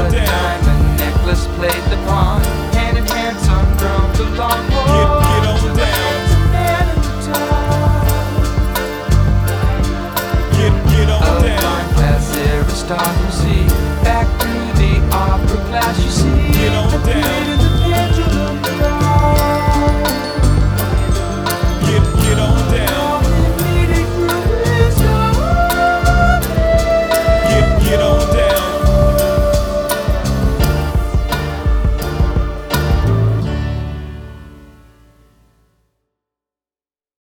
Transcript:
diamond necklace played the pawn. Hand in hand, some drums along.